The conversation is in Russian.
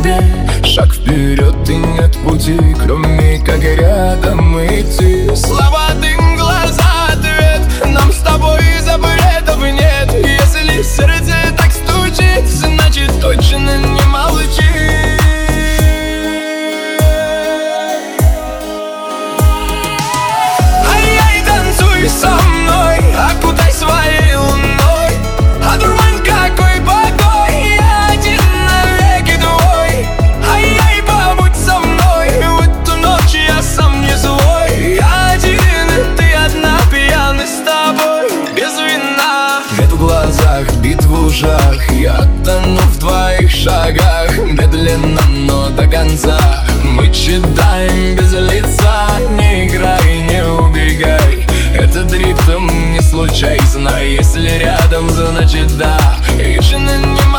тебе шаг вперед и нет пути, кроме как рядом идти. Слова, дым, глаза, ответ. Нам с тобой запретов нет. Если сердце так стучит, значит точно не молчи. Ай-яй, танцуй со мной, окутай своей луной. Одурмань, какой покой, я один навеки твой. Ай-яй, побудь со мной, в эту ночь я сам не свой. Я один, и ты одна, пьяный с тобой, без вина. Нет в глазах, бит в ушах, я тону в твоих шагах. Медленно, но до конца мы читаем без лица. Не играй, не убегай, этот ритм не случай. Знай, если рядом, значит да. И жена не